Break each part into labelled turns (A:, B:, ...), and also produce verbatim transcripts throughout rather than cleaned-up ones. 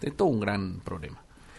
A: es todo un gran problema.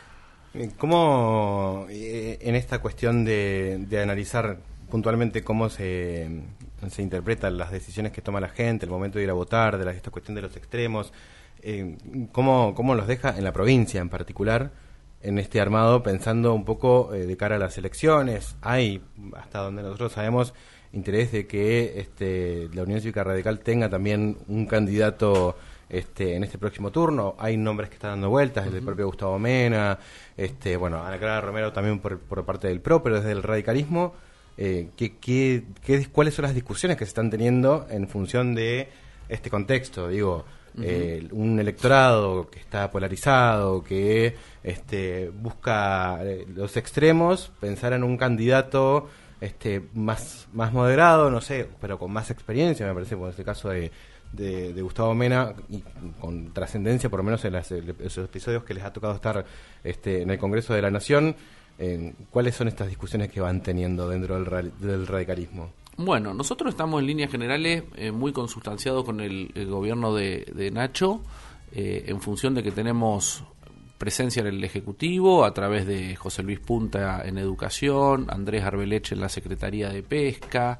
B: ¿Cómo, eh, en esta cuestión de, de analizar puntualmente cómo se, se interpretan las decisiones que toma la gente, el momento de ir a votar, de la, esta cuestión de los extremos, eh, ¿cómo, cómo los deja en la provincia en particular, en este armado, pensando un poco eh, de cara a las elecciones? Hay, hasta donde nosotros sabemos, interés de que este, la Unión Cívica Radical tenga también un candidato Este, en este próximo turno. Hay nombres que están dando vueltas, uh-huh. el del propio Gustavo Mena, este, bueno, Ana Clara Romero también por, por parte del P R O, pero desde el radicalismo, eh, ¿qué, qué, qué, ¿cuáles son las discusiones que se están teniendo en función de este contexto? Digo, uh-huh. eh, un electorado que está polarizado, que este, busca eh, los extremos, pensar en un candidato este, más, más moderado, no sé, pero con más experiencia, me parece, por este caso de De, de Gustavo Mena, y con trascendencia por lo menos en las, esos episodios que les ha tocado estar este, en el Congreso de la Nación. Eh, ¿cuáles son estas discusiones que van teniendo dentro del, del radicalismo?
A: Bueno, nosotros estamos en líneas generales eh, muy consustanciados con el, el gobierno de, de Nacho, eh, en función de que tenemos presencia en el Ejecutivo a través de José Luis Punta en Educación, Andrés Arbeleche en la Secretaría de Pesca,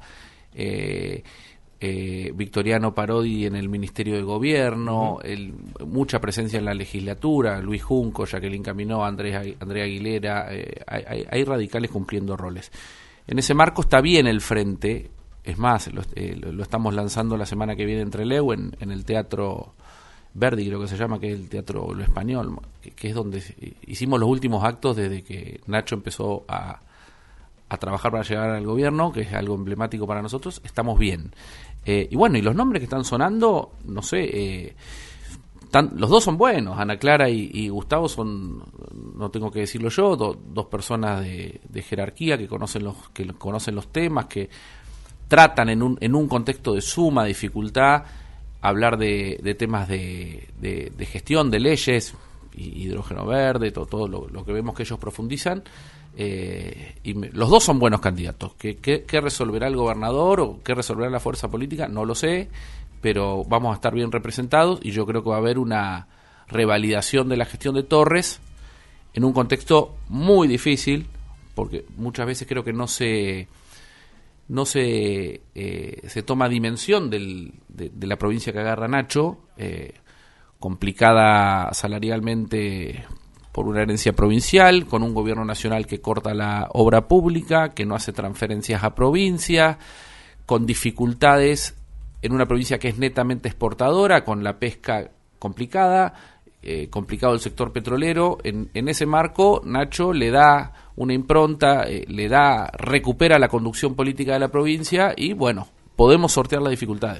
A: eh, Eh, Victoriano Parodi en el Ministerio de Gobierno, uh-huh. el, mucha presencia en la legislatura, Luis Junco, Jacqueline Caminó, Andrés, Andrea Aguilera, eh, hay, hay radicales cumpliendo roles. En ese marco está bien el frente, es más, lo, eh, lo estamos lanzando la semana que viene en Trelew, en, en el Teatro Verdi, creo que se llama, que es el Teatro Lo Español, que, que es donde hicimos los últimos actos desde que Nacho empezó a a trabajar para llegar al gobierno, que es algo emblemático para nosotros. Estamos bien. Eh, y bueno, y los nombres que están sonando, no sé, eh, tan, los dos son buenos. Ana Clara y, y Gustavo son, no tengo que decirlo yo, do, dos personas de, de jerarquía que conocen los que conocen los temas, que tratan en un en un contexto de suma dificultad hablar de, de temas de, de, de gestión, de leyes, hidrógeno verde, todo, todo lo, lo que vemos que ellos profundizan. Eh, y me, los dos son buenos candidatos. ¿Qué, qué, ¿Qué resolverá el gobernador o qué resolverá la fuerza política? No lo sé, pero vamos a estar bien representados y yo creo que va a haber una revalidación de la gestión de Torres en un contexto muy difícil, porque muchas veces creo que no se no se eh, se toma dimensión del, de, de la provincia que agarra Nacho, eh, complicada salarialmente por una herencia provincial, con un gobierno nacional que corta la obra pública, que no hace transferencias a provincia, con dificultades en una provincia que es netamente exportadora, con la pesca complicada, eh, complicado el sector petrolero. En, en ese marco, Nacho le da una impronta, eh, le da, recupera la conducción política de la provincia y, bueno, podemos sortear las dificultades.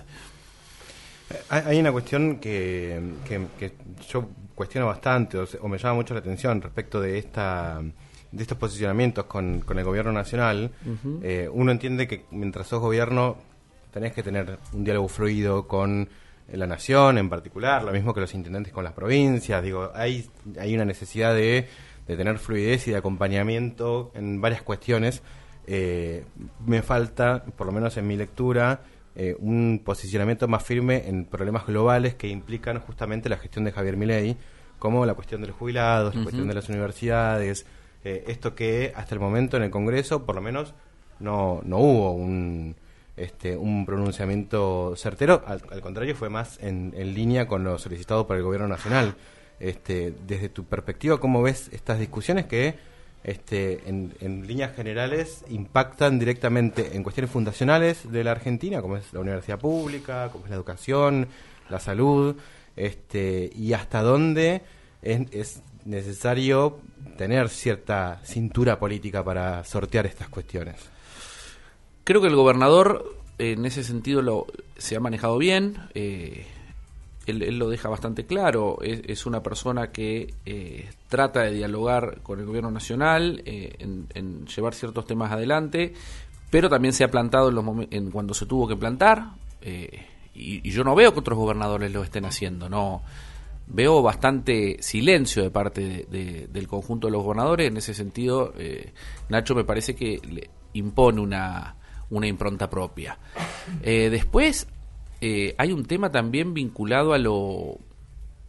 B: Hay una cuestión que, que, que yo cuestiono bastante, o, o me llama mucho la atención respecto de esta de estos posicionamientos con, con el gobierno nacional. Uh-huh. Eh, uno entiende que mientras sos gobierno tenés que tener un diálogo fluido con la nación en particular, lo mismo que los intendentes con las provincias. Digo, hay, hay una necesidad de, de tener fluidez y de acompañamiento en varias cuestiones. Eh, me falta, por lo menos en mi lectura, Eh, un posicionamiento más firme en problemas globales que implican justamente la gestión de Javier Milei, como la cuestión de los jubilados, la uh-huh. cuestión de las universidades, eh, esto que hasta el momento en el Congreso, por lo menos, no, no hubo un, este, un pronunciamiento certero, al, al contrario, fue más en, en línea con lo solicitado por el Gobierno Nacional. Este, desde tu perspectiva, ¿cómo ves estas discusiones que Este, en, en líneas generales impactan directamente en cuestiones fundacionales de la Argentina, como es la universidad pública, como es la educación, la salud, este, y hasta dónde es, es necesario tener cierta cintura política para sortear estas cuestiones?
A: Creo que el gobernador en ese sentido lo, se ha manejado bien. eh, Él, él lo deja bastante claro, es, es una persona que eh, trata de dialogar con el gobierno nacional, eh, en, en llevar ciertos temas adelante, pero también se ha plantado en los momen- en cuando se tuvo que plantar, eh, y, y yo no veo que otros gobernadores lo estén haciendo, no veo bastante silencio de parte de, de, del conjunto de los gobernadores. En ese sentido, eh, Nacho me parece que le impone una, una impronta propia. Eh, después, Eh, hay un tema también vinculado a lo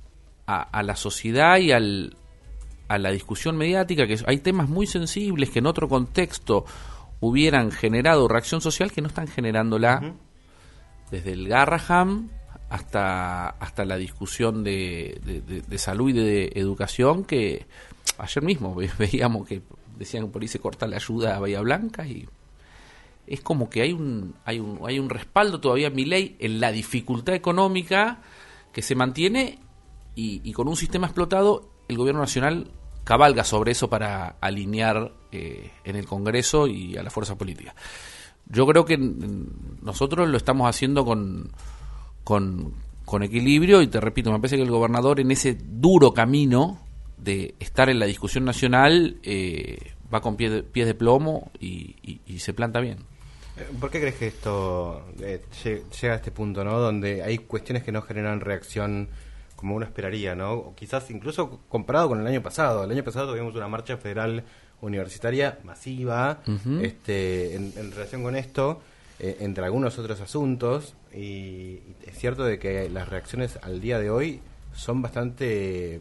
A: a, a la sociedad y al, a la discusión mediática, que hay temas muy sensibles que en otro contexto hubieran generado reacción social que no están generándola, uh-huh. desde el Garraham hasta hasta la discusión de, de, de, de salud y de educación, que ayer mismo ve, veíamos que decían que por ahí se corta la ayuda a Bahía Blanca, y es como que hay un hay un hay un respaldo todavía en Milei en la dificultad económica que se mantiene, y, y con un sistema explotado el gobierno nacional cabalga sobre eso para alinear eh, en el Congreso y a la fuerza política. Yo creo que nosotros lo estamos haciendo con, con, con equilibrio, y te repito, me parece que el gobernador en ese duro camino de estar en la discusión nacional eh, va con pie de, pies de plomo y, y, y se planta bien.
B: ¿Por qué crees que esto eh, llega a este punto, ¿no? Donde hay cuestiones que no generan reacción como uno esperaría, ¿no? O quizás incluso comparado con el año pasado. El año pasado tuvimos una marcha federal universitaria masiva, uh-huh. este, en, en relación con esto, eh, entre algunos otros asuntos, y, y es cierto de que las reacciones al día de hoy son bastante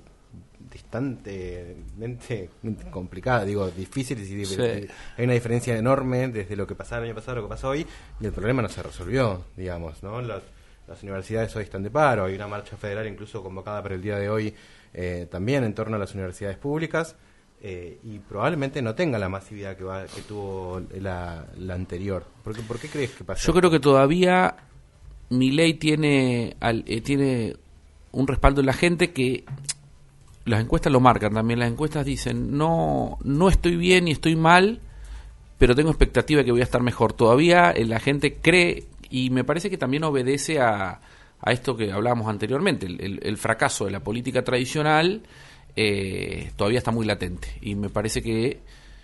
B: distantemente complicadas, digo, difíciles, y sí. hay una diferencia enorme desde lo que pasaba el año pasado a lo que pasa hoy, y el problema no se resolvió, digamos, ¿no? Las, las universidades hoy están de paro, hay una marcha federal incluso convocada para el día de hoy eh, también en torno a las universidades públicas, eh, y probablemente no tenga la masividad que, va, que tuvo la, la anterior. ¿Por qué, ¿Por qué crees que pasa?
A: Yo creo que todavía Milei tiene, al, eh, tiene un respaldo en la gente, que las encuestas lo marcan también. Las encuestas dicen, no no estoy bien y estoy mal, pero tengo expectativa de que voy a estar mejor. Todavía eh, la gente cree, y me parece que también obedece a, a esto que hablábamos anteriormente. El, el, el fracaso de la política tradicional eh, todavía está muy latente, y me parece que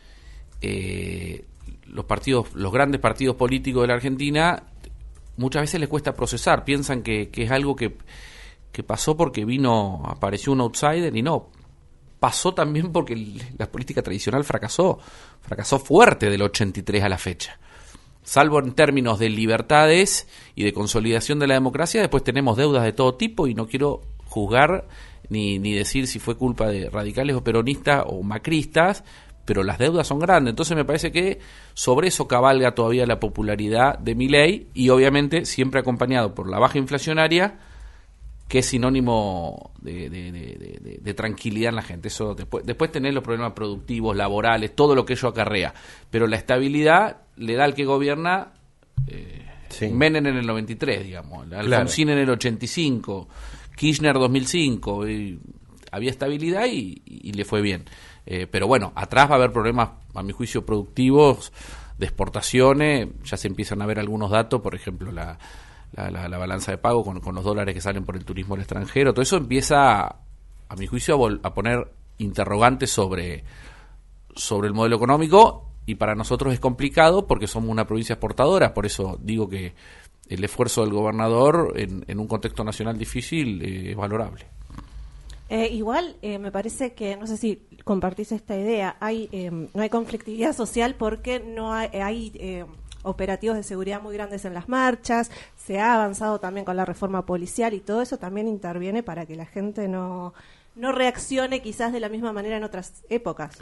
A: eh, los partidos, los grandes partidos políticos de la Argentina, muchas veces les cuesta procesar. Piensan que, que es algo que que pasó porque vino, apareció un outsider, y no, pasó también porque el, la política tradicional fracasó, fracasó fuerte del ochenta y tres a la fecha. Salvo en términos de libertades y de consolidación de la democracia, después tenemos deudas de todo tipo, y no quiero juzgar ni, ni decir si fue culpa de radicales o peronistas o macristas, pero las deudas son grandes. Entonces me parece que sobre eso cabalga todavía la popularidad de Milei, y obviamente siempre acompañado por la baja inflacionaria, que es sinónimo de, de, de, de, de tranquilidad en la gente. Eso después, después tener los problemas productivos, laborales, todo lo que ello acarrea. Pero la estabilidad le da al que gobierna eh, sí. Menem en el noventa y tres, digamos, Alfonsín claro. en el ochenta y cinco, Kirchner dos mil cinco. Y había estabilidad y, y le fue bien. Eh, pero bueno, atrás va a haber problemas, a mi juicio, productivos, de exportaciones. Ya se empiezan a ver algunos datos, por ejemplo, la... La, la, la balanza de pago con, con los dólares que salen por el turismo al extranjero. Todo eso empieza, a mi juicio, a, vol- a poner interrogantes sobre, sobre el modelo económico, y para nosotros es complicado porque somos una provincia exportadora. Por eso digo que el esfuerzo del gobernador en, en un contexto nacional difícil eh, es valorable.
C: Eh, igual eh, me parece que, no sé si compartís esta idea, hay eh, no hay conflictividad social porque no hay... hay eh, operativos de seguridad muy grandes en las marchas, se ha avanzado también con la reforma policial, y todo eso también interviene para que la gente no, no reaccione quizás de la misma manera en otras épocas.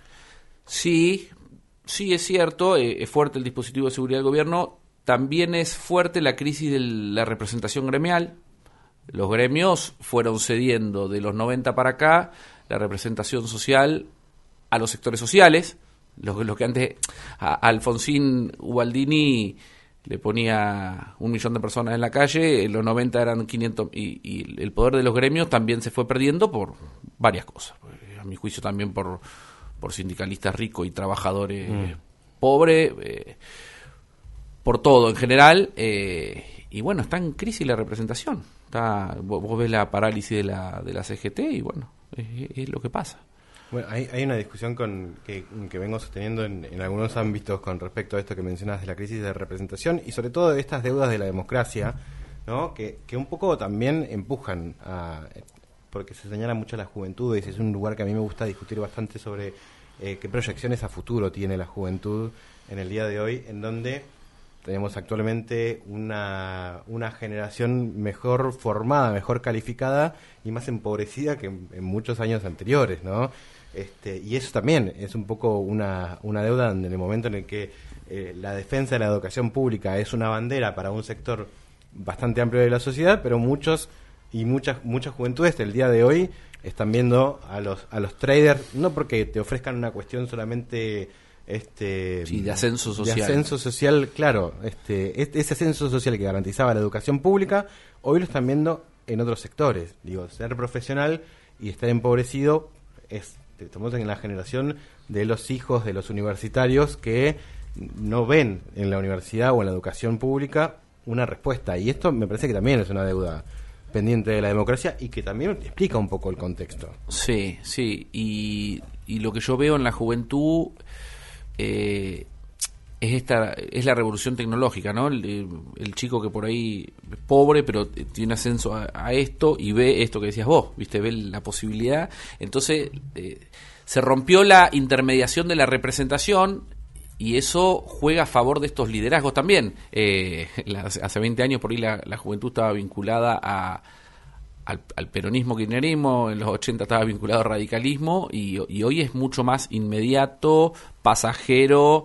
A: Sí, sí es cierto, eh, es fuerte el dispositivo de seguridad del gobierno, también es fuerte la crisis de la representación gremial. Los gremios fueron cediendo de los noventa para acá la representación social a los sectores sociales. Lo, lo que antes a, a Alfonsín Ubaldini le ponía un millón de personas en la calle, en los noventa eran quinientos, y, y el poder de los gremios también se fue perdiendo por varias cosas. A mi juicio también por, por sindicalistas ricos y trabajadores mm. pobres, eh, por todo en general, eh, y bueno, está en crisis la representación. Está, vos, vos ves la parálisis de la, de la C G T, y bueno, es, es lo que pasa.
B: Bueno, hay, hay una discusión con, que, que vengo sosteniendo en, en algunos ámbitos con respecto a esto que mencionas de la crisis de representación, y sobre todo de estas deudas de la democracia, ¿no? que, que un poco también empujan a... porque se señala mucho a la juventud, y ese es un lugar que a mí me gusta discutir bastante sobre eh, qué proyecciones a futuro tiene la juventud en el día de hoy, en donde tenemos actualmente una, una generación mejor formada, mejor calificada y más empobrecida que en, en muchos años anteriores, ¿no? Este, y eso también es un poco una, una deuda en el momento en el que eh, la defensa de la educación pública es una bandera para un sector bastante amplio de la sociedad, pero muchos y muchas muchas juventudes del día de hoy están viendo a los a los traders, no porque te ofrezcan una cuestión solamente este
A: sí, de ascenso social.
B: De ascenso social, claro, este, este ese ascenso social que garantizaba la educación pública, hoy lo están viendo en otros sectores. Digo, ser profesional y estar empobrecido es, estamos en la generación de los hijos de los universitarios que no ven en la universidad o en la educación pública una respuesta, y esto me parece que también es una deuda pendiente de la democracia y que también explica un poco el contexto.
A: Sí, sí, y, y lo que yo veo en la juventud eh, es esta es la revolución tecnológica, ¿no? El, el chico que por ahí es pobre pero tiene ascenso a, a esto y ve esto que decías vos, viste, ve la posibilidad, entonces eh, se rompió la intermediación de la representación. Y eso juega a favor de estos liderazgos también. Eh, la, hace veinte años por ahí la, la juventud estaba vinculada a, al, al peronismo, kirchnerismo, en los ochenta estaba vinculado al radicalismo, y, y hoy es mucho más inmediato, pasajero,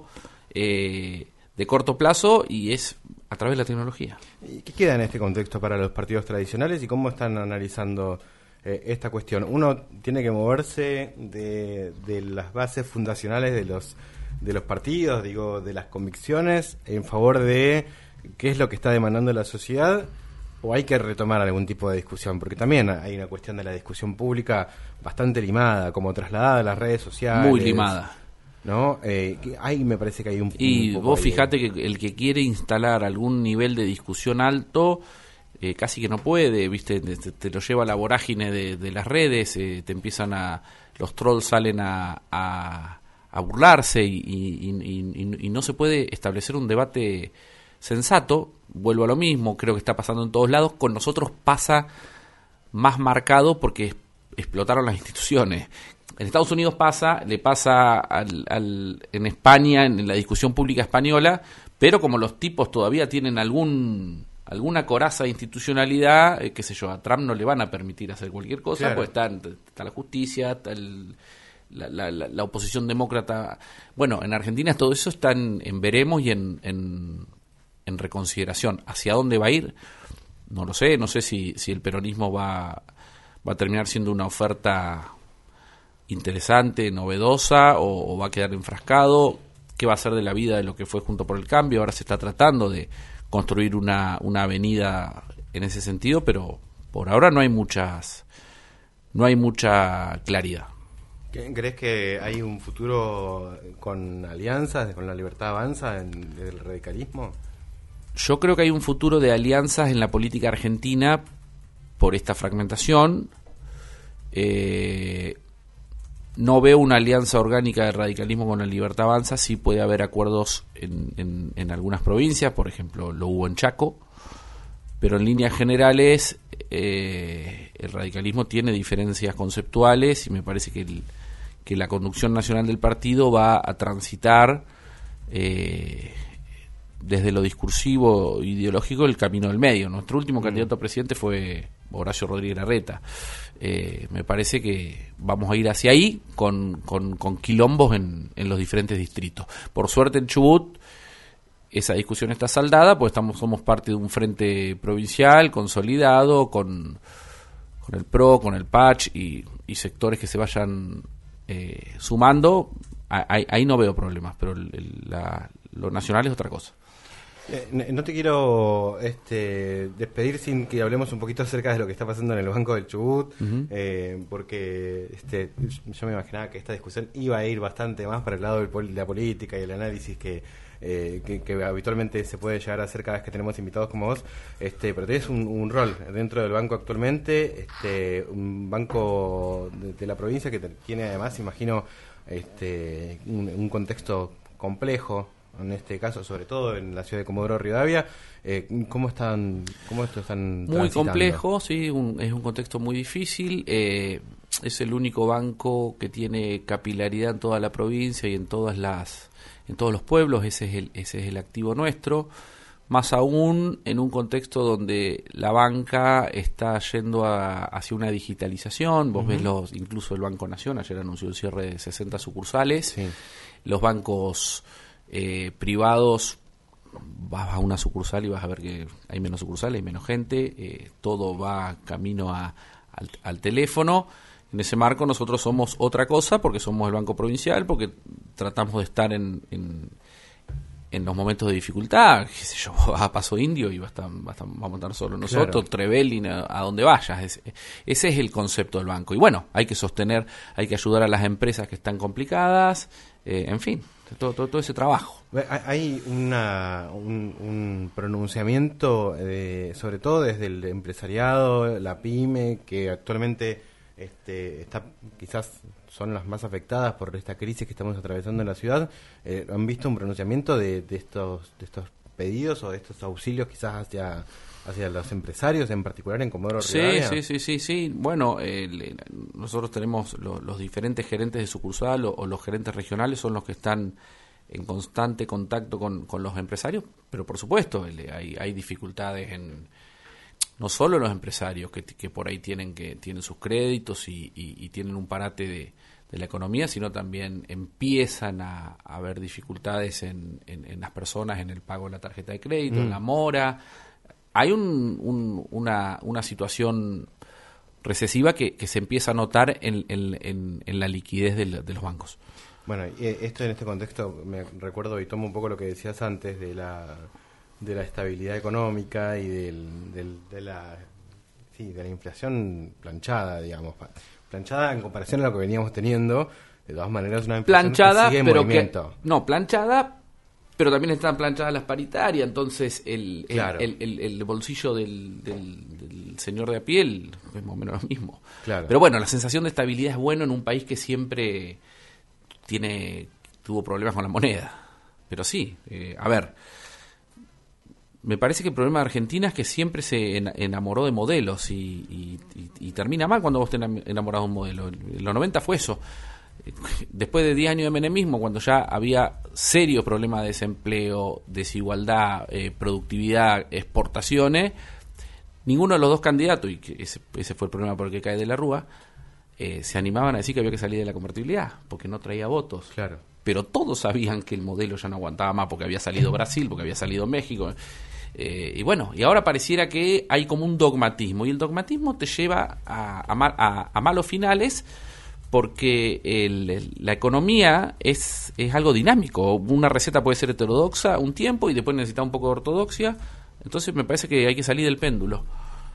A: eh, de corto plazo, y es a través de la tecnología.
B: ¿Y qué queda en este contexto para los partidos tradicionales y cómo están analizando eh, esta cuestión? Uno tiene que moverse de, de las bases fundacionales de los de los partidos, digo, de las convicciones en favor de qué es lo que está demandando la sociedad, o hay que retomar algún tipo de discusión, porque también hay una cuestión de la discusión pública bastante limada, como trasladada a las redes sociales.
A: Muy limada.
B: ¿No? Eh, ahí me parece que hay un...
A: Y
B: un poco
A: vos
B: ahí,
A: fijate que el que quiere instalar algún nivel de discusión alto, eh, casi que no puede, ¿viste? Te, te lo lleva a la vorágine de, de las redes, eh, te empiezan a... los trolls salen a... a a burlarse y, y, y, y no se puede establecer un debate sensato. Vuelvo a lo mismo, creo que está pasando en todos lados. Con nosotros pasa más marcado porque explotaron las instituciones. En Estados Unidos pasa, le pasa al, al, en España, en la discusión pública española, pero como los tipos todavía tienen algún alguna coraza de institucionalidad, eh, qué sé yo, a Trump no le van a permitir hacer cualquier cosa, claro. Pues está, está la justicia, está el... La, la, la oposición demócrata. Bueno, en Argentina todo eso está en, en veremos y en, en, en reconsideración. ¿Hacia dónde va a ir? No lo sé. No sé si, si el peronismo va, va a terminar siendo una oferta interesante, novedosa, o, o va a quedar enfrascado. ¿Qué va a ser de la vida de lo que fue Junto por el Cambio? Ahora se está tratando de construir una, una avenida en ese sentido, pero por ahora no hay muchas, no hay mucha claridad.
B: ¿Crees que hay un futuro con alianzas, con la Libertad Avanza, en el radicalismo?
A: Yo creo que hay un futuro de alianzas en la política argentina por esta fragmentación. Eh, no veo una alianza orgánica del radicalismo con la Libertad Avanza. Sí puede haber acuerdos en, en, en algunas provincias, por ejemplo, lo hubo en Chaco. Pero en líneas generales, eh, el radicalismo tiene diferencias conceptuales y me parece que el que la conducción nacional del partido va a transitar eh, desde lo discursivo ideológico el camino del medio. Nuestro último mm. candidato a presidente fue Horacio Rodríguez Larreta. Eh, me parece que vamos a ir hacia ahí con, con, con quilombos en, en los diferentes distritos. Por suerte en Chubut esa discusión está saldada, pues estamos somos parte de un frente provincial consolidado con, con el P R O, con el P A C H y, y sectores que se vayan Eh, sumando. Ahí, ahí no veo problemas, pero el, el, la, lo nacional es otra cosa.
B: Eh, no te quiero este, despedir sin que hablemos un poquito acerca de lo que está pasando en el Banco del Chubut, uh-huh. eh, porque este, yo me imaginaba que esta discusión iba a ir bastante más para el lado de la política y el análisis que Eh, que, que habitualmente se puede llegar a hacer cada vez que tenemos invitados como vos, este, pero tenés un, un rol dentro del banco actualmente, este, un banco de, de la provincia que te, tiene además, imagino, este, un, un contexto complejo, en este caso, sobre todo en la ciudad de Comodoro Rivadavia. Eh, ¿Cómo están, cómo esto están
A: Muy complejo, sí, un, es un contexto muy difícil. Eh, es el único banco que tiene capilaridad en toda la provincia y en todas las en todos los pueblos. Ese es el ese es el activo nuestro, más aún en un contexto donde la banca está yendo a, hacia una digitalización. Vos uh-huh. ves los incluso el Banco Nación ayer anunció el cierre de sesenta sucursales. Sí. Los bancos eh, privados, vas a una sucursal y vas a ver que hay menos sucursales, hay menos gente, eh, todo va camino a, al, al teléfono. En ese marco nosotros somos otra cosa porque somos el banco provincial, porque tratamos de estar en, en, en los momentos de dificultad. Qué sé yo, vas a Paso Indio y va a estar, va a estar, vamos a estar solo nosotros, claro. Trevelin, a, a donde vayas. Ese, ese es el concepto del banco. Y bueno, hay que sostener, hay que ayudar a las empresas que están complicadas, eh, en fin, todo, todo, todo ese trabajo.
B: Hay una, un, un pronunciamiento, de, sobre todo desde el empresariado, la pyme, que actualmente este, está quizás son las más afectadas por esta crisis que estamos atravesando en la ciudad. Eh, ¿Han visto un pronunciamiento de, de estos de estos pedidos o de estos auxilios quizás hacia hacia los empresarios, en particular en Comodoro Rivadavia?
A: Sí, sí, sí, sí, sí. Bueno, eh, nosotros tenemos lo, los diferentes gerentes de sucursal o, o los gerentes regionales son los que están en constante contacto con, con los empresarios, pero por supuesto hay, hay dificultades en no solo los empresarios que, que por ahí tienen que tienen sus créditos y, y, y tienen un parate de, de la economía, sino también empiezan a, a haber dificultades en, en, en las personas en el pago de la tarjeta de crédito, mm. en la mora. Hay un, un, una, una situación recesiva que, que se empieza a notar en, en, en, en la liquidez de, de los bancos.
B: Bueno, y esto en este contexto me recuerdo y tomo un poco lo que decías antes de la de la estabilidad económica y del, del, de la sí, de la inflación planchada, digamos, planchada en comparación a lo que veníamos teniendo. De todas maneras, una inflación
A: planchada,
B: que sigue en
A: pero
B: movimiento.
A: Que, no, planchada, pero también están planchadas las paritarias, entonces el, el, claro. el, el, el bolsillo del, del, del señor de a pie es más o menos lo mismo.
B: Claro.
A: Pero bueno, la sensación de estabilidad es bueno en un país que siempre tiene tuvo problemas con la moneda. Pero sí, eh, a ver, me parece que el problema de Argentina es que siempre se en, enamoró de modelos y, y, y, y termina mal cuando vos te enamorás de un modelo. En los noventa fue eso. Después de diez años de menemismo, cuando ya había serios problemas de desempleo, desigualdad, eh, productividad, exportaciones, ninguno de los dos candidatos, y que ese, ese fue el problema por el que cae de la Rúa, eh, se animaban a decir que había que salir de la convertibilidad, porque no traía votos.
B: Claro.
A: Pero todos sabían que el modelo ya no aguantaba más, porque había salido Brasil, porque había salido México. Eh, y bueno, y ahora pareciera que hay como un dogmatismo, y el dogmatismo te lleva a, a, mal, a, a malos finales, porque el, el, la economía es, es algo dinámico. Una receta puede ser heterodoxa un tiempo y después necesita un poco de ortodoxia. Entonces me parece que hay que salir del péndulo.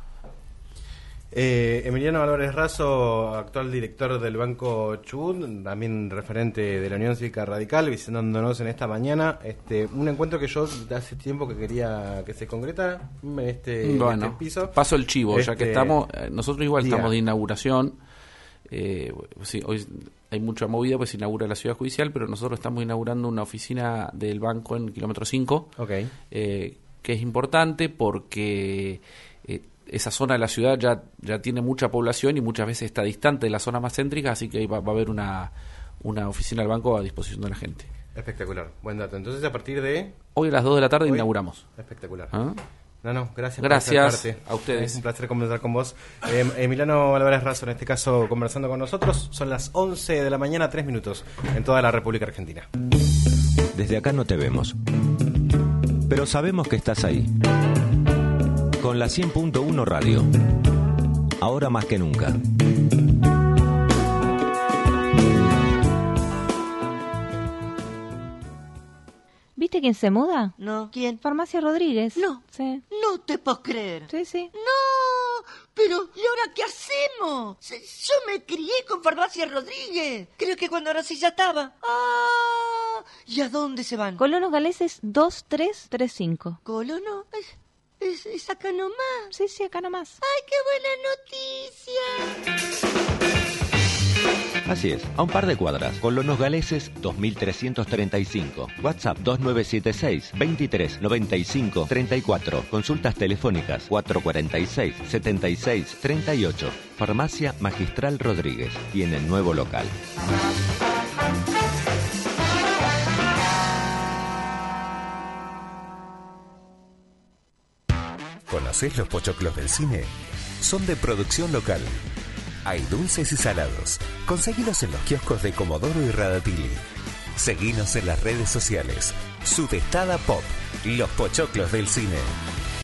B: Eh, Emiliano Álvarez Razo, actual director del Banco Chubut, también referente de la Unión Cívica Radical, visitándonos en esta mañana. Este, un encuentro que yo hace tiempo que quería que se concretara en este,
A: bueno,
B: en este piso.
A: Paso el chivo, este, ya que estamos, nosotros igual
B: diga.
A: estamos de inauguración. Eh, sí, hoy hay mucha movida, pues se inaugura la ciudad judicial, pero nosotros estamos inaugurando una oficina del banco en kilómetro cinco,
B: okay.
A: eh, que es importante porque eh, esa zona de la ciudad ya, ya tiene mucha población y muchas veces está distante de la zona más céntrica, así que ahí va, va a haber una, una oficina del banco a disposición de la gente.
B: Espectacular, buen dato. Entonces a partir de...
A: Hoy a las dos de la tarde
B: hoy,
A: inauguramos.
B: Espectacular.
A: ¿Ah?
B: No, no, gracias,
A: gracias
B: por acercarte.
A: a ustedes.
B: Es un placer conversar con vos. Eh, Emiliano Álvarez Razo, en este caso, conversando con nosotros. Son las once de la mañana, tres minutos, en toda la República Argentina.
D: Desde acá no te vemos, pero sabemos que estás ahí. Con la cien punto uno Radio. Ahora más que nunca.
E: ¿Viste quién se muda?
F: No. ¿Quién?
E: Farmacia Rodríguez.
F: No.
E: Sí.
F: No te puedo creer.
E: Sí, sí.
F: No, pero ¿y ahora qué hacemos? Yo me crié con Farmacia Rodríguez. Creo que cuando nací ya estaba. Ah, ¿y a dónde se van?
E: Colono Galeses dos tres tres cinco.
F: ¿Colono? Es, es, es acá nomás.
E: Sí, sí, acá nomás.
F: ¡Ay, qué buena noticia!
D: Así es, a un par de cuadras. Colonos Galeses dos mil trescientos treinta y cinco. WhatsApp dos nueve siete seis, veintitrés noventa y cinco treinta y cuatro. Consultas telefónicas cuatro cuarenta y seis, setenta y seis treinta y ocho. Farmacia Magistral Rodríguez. Tiene el nuevo local.
G: ¿Conocés los pochoclos del cine? Son de producción local. Hay dulces y salados. Conseguilos en los kioscos de Comodoro y Radatili. Seguinos en las redes sociales. Sudestada Pop. Los pochoclos del cine.